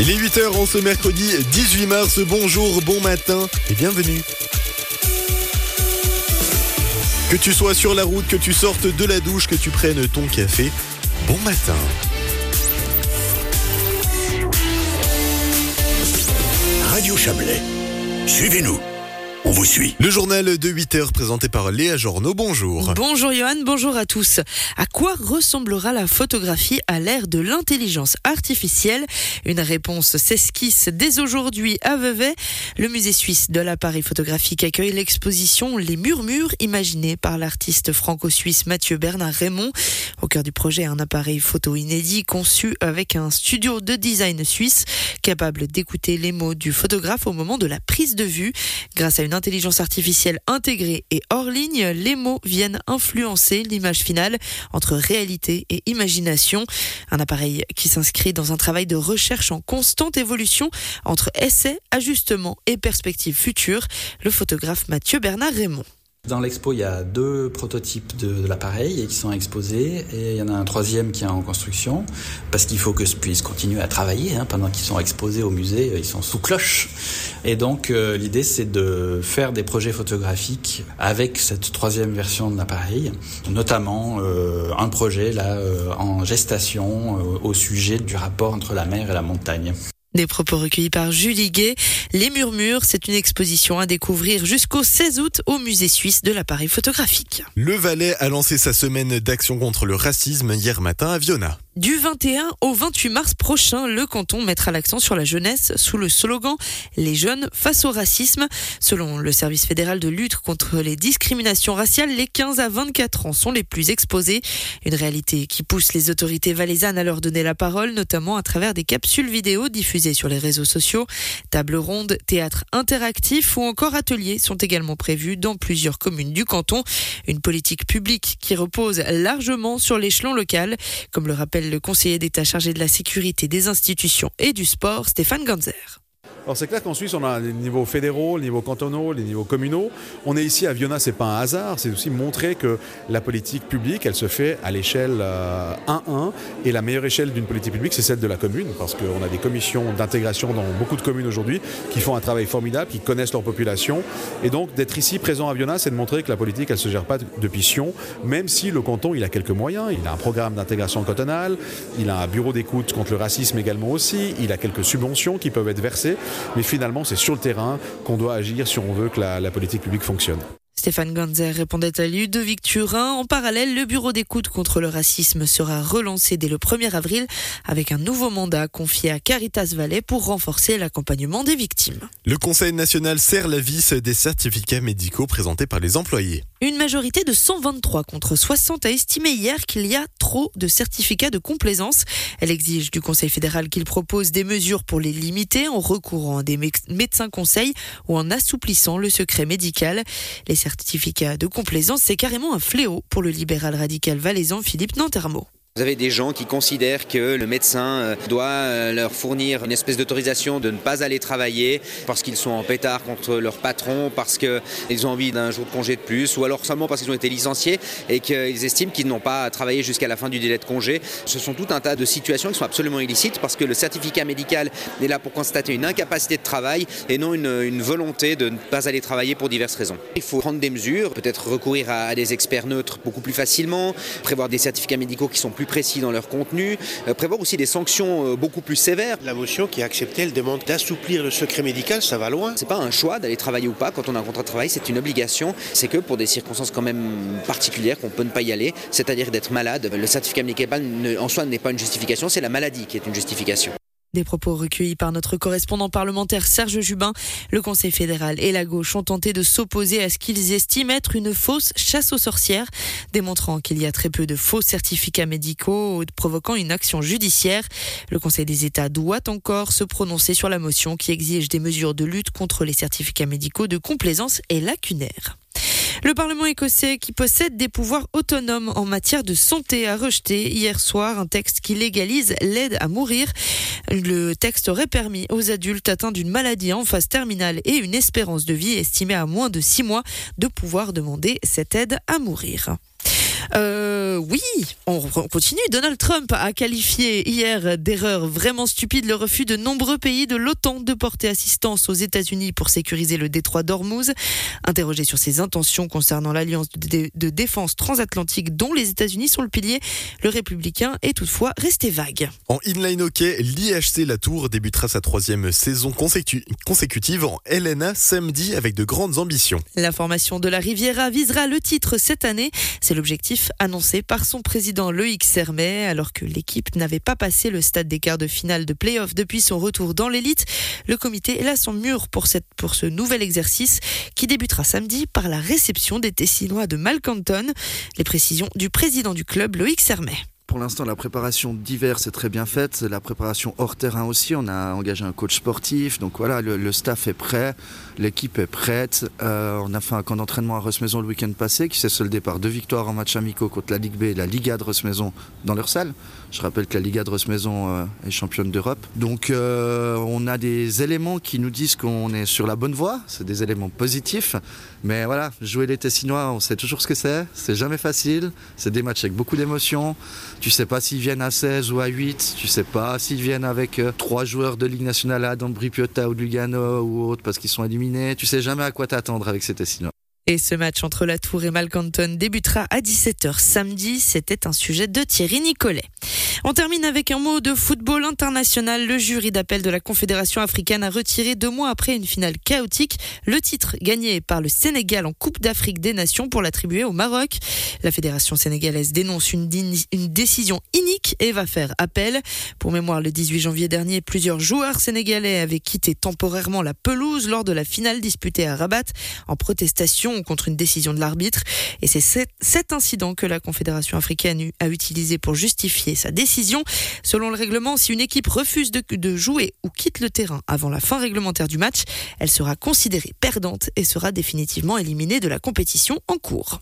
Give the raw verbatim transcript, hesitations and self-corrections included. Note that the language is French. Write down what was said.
Il est huit heures en ce mercredi dix-huit mars. Bonjour, bon matin et bienvenue. Que tu sois sur la route, que tu sortes de la douche, que tu prennes ton café, bon matin. Radio Chablais, suivez-nous. On vous suit. Le journal de huit heures présenté par Léa Journeau. Bonjour. Bonjour Johan, bonjour à tous. À quoi ressemblera la photographie à l'ère de l'intelligence artificielle ? Une réponse s'esquisse dès aujourd'hui à Vevey. Le musée suisse de l'appareil photographique accueille l'exposition Les Murmures, imaginée par l'artiste franco-suisse Mathieu Bernard Raymond. Au cœur du projet, un appareil photo inédit conçu avec un studio de design suisse, capable d'écouter les mots du photographe au moment de la prise de vue. Grâce à une intelligence artificielle intégrée et hors ligne, les mots viennent influencer l'image finale entre réalité et imagination. Un appareil qui s'inscrit dans un travail de recherche en constante évolution entre essais, ajustements et perspectives futures. Le photographe Mathieu Bernard Raymond. Dans l'expo, il y a deux prototypes de, de l'appareil qui sont exposés et il y en a un troisième qui est en construction parce qu'il faut que je puisse continuer à travailler hein, pendant qu'ils sont exposés au musée, ils sont sous cloche. Et donc euh, l'idée c'est de faire des projets photographiques avec cette troisième version de l'appareil, notamment euh, un projet là euh, en gestation euh, au sujet du rapport entre la mer et la montagne. Des propos recueillis par Julie Gay. Les Murmures, c'est une exposition à découvrir jusqu'au seize août au musée suisse de l'appareil photographique. Le Valais a lancé sa semaine d'action contre le racisme hier matin à Viona. Du vingt et un au vingt-huit mars prochain, le canton mettra l'accent sur la jeunesse sous le slogan « Les jeunes face au racisme ». Selon le service fédéral de lutte contre les discriminations raciales, les quinze à vingt-quatre ans sont les plus exposés. Une réalité qui pousse les autorités valaisannes à leur donner la parole, notamment à travers des capsules vidéo diffusées sur les réseaux sociaux. Tables rondes, théâtres interactifs ou encore ateliers sont également prévus dans plusieurs communes du canton. Une politique publique qui repose largement sur l'échelon local, comme le rappelle le conseiller d'État chargé de la sécurité des institutions et du sport, Stéphane Ganzer. Alors c'est clair qu'en Suisse, on a les niveaux fédéraux, les niveaux cantonaux, les niveaux communaux. On est ici à Viona, c'est pas un hasard, c'est aussi montrer que la politique publique, elle se fait à l'échelle euh, un un, et la meilleure échelle d'une politique publique, c'est celle de la commune, parce qu'on a des commissions d'intégration dans beaucoup de communes aujourd'hui qui font un travail formidable, qui connaissent leur population. Et donc d'être ici présent à Viona, c'est de montrer que la politique, elle se gère pas depuis Sion, même si le canton, il a quelques moyens. Il a un programme d'intégration cantonale, il a un bureau d'écoute contre le racisme également aussi, il a quelques subventions qui peuvent être versées. Mais finalement, c'est sur le terrain qu'on doit agir si on veut que la, la politique publique fonctionne. Stéphane Ganzer répondait à Ludovic Turin. En parallèle, le bureau d'écoute contre le racisme sera relancé dès le premier avril avec un nouveau mandat confié à Caritas Valais pour renforcer l'accompagnement des victimes. Le Conseil national serre la vis des certificats médicaux présentés par les employés. Une majorité de cent vingt-trois contre soixante a estimé hier qu'il y a trop de certificats de complaisance. Elle exige du Conseil fédéral qu'il propose des mesures pour les limiter en recourant à des médecins conseils ou en assouplissant le secret médical. Les certificats de complaisance, c'est carrément un fléau pour le libéral radical valaisan Philippe Nantermo. Vous avez des gens qui considèrent que le médecin doit leur fournir une espèce d'autorisation de ne pas aller travailler parce qu'ils sont en pétard contre leur patron, parce qu'ils ont envie d'un jour de congé de plus, ou alors seulement parce qu'ils ont été licenciés et qu'ils estiment qu'ils n'ont pas travaillé jusqu'à la fin du délai de congé. Ce sont tout un tas de situations qui sont absolument illicites parce que le certificat médical est là pour constater une incapacité de travail et non une, une volonté de ne pas aller travailler pour diverses raisons. Il faut prendre des mesures, peut-être recourir à, à des experts neutres beaucoup plus facilement, prévoir des certificats médicaux qui sont plus plus précis dans leur contenu, euh, prévoir aussi des sanctions euh, beaucoup plus sévères. La motion qui a accepté, elle demande d'assouplir le secret médical, ça va loin. C'est pas un choix d'aller travailler ou pas quand on a un contrat de travail, c'est une obligation. C'est que pour des circonstances quand même particulières qu'on peut ne pas y aller, c'est-à-dire d'être malade, le certificat médical ne, en soi n'est pas une justification, c'est la maladie qui est une justification. Des propos recueillis par notre correspondant parlementaire Serge Jubin. Le Conseil fédéral et la gauche ont tenté de s'opposer à ce qu'ils estiment être une fausse chasse aux sorcières, démontrant qu'il y a très peu de faux certificats médicaux, provoquant une action judiciaire. Le Conseil des États doit encore se prononcer sur la motion qui exige des mesures de lutte contre les certificats médicaux de complaisance et lacunaires. Le Parlement écossais, qui possède des pouvoirs autonomes en matière de santé, a rejeté hier soir un texte qui légalise l'aide à mourir. Le texte aurait permis aux adultes atteints d'une maladie en phase terminale et une espérance de vie estimée à moins de six mois de pouvoir demander cette aide à mourir. Euh, oui, on continue. Donald Trump a qualifié hier d'erreur vraiment stupide le refus de nombreux pays de l'OTAN de porter assistance aux États-Unis pour sécuriser le détroit d'Ormuz. Interrogé sur ses intentions concernant l'alliance de défense transatlantique dont les États-Unis sont le pilier, le républicain est toutefois resté vague. En inline hockey, l'I H C Latour débutera sa troisième saison consécu- consécutive en L N A samedi avec de grandes ambitions. La formation de la Riviera visera le titre cette année. C'est l'objectif annoncé par son président Loïc Sermet, alors que l'équipe n'avait pas passé le stade des quarts de finale de play-off depuis son retour dans l'élite. Le comité est là son mur pour, cette, pour ce nouvel exercice qui débutera samedi par la réception des Tessinois de Malcanton. Les précisions du président du club, Loïc Sermet. Pour l'instant, la préparation d'hiver, c'est très bien faite. La préparation hors terrain aussi. On a engagé un coach sportif. Donc voilà, le, le staff est prêt. L'équipe est prête. Euh, on a fait un camp d'entraînement à Resmaison le week-end passé qui s'est soldé par deux victoires en match amicaux contre la Ligue B et la Liga de Resmaison dans leur salle. Je rappelle que la Liga de Resmaison euh, est championne d'Europe. Donc euh, on a des éléments qui nous disent qu'on est sur la bonne voie. C'est des éléments positifs. Mais voilà, jouer les Tessinois, on sait toujours ce que c'est. C'est jamais facile. C'est des matchs avec beaucoup d'émotions. Tu sais pas s'ils viennent à seize ou à huit, tu sais pas s'ils viennent avec euh, trois joueurs de Ligue nationale à d'Ambri Piotta ou de Lugano ou autre parce qu'ils sont éliminés. Tu sais jamais à quoi t'attendre avec ces Tessinois. Et ce match entre la Tour et Malcanton débutera à dix-sept heures samedi. C'était un sujet de Thierry Nicolet. On termine avec un mot de football international. Le jury d'appel de la Confédération africaine a retiré deux mois après une finale chaotique le titre gagné par le Sénégal en Coupe d'Afrique des Nations pour l'attribuer au Maroc. La fédération sénégalaise dénonce une, di- une décision inique et va faire appel. Pour mémoire, le dix-huit janvier dernier, plusieurs joueurs sénégalais avaient quitté temporairement la pelouse lors de la finale disputée à Rabat en protestation contre une décision de l'arbitre. Et c'est cet, cet incident que la Confédération africaine a utilisé pour justifier sa décision. Selon le règlement, si une équipe refuse de, de jouer ou quitte le terrain avant la fin réglementaire du match, elle sera considérée perdante et sera définitivement éliminée de la compétition en cours.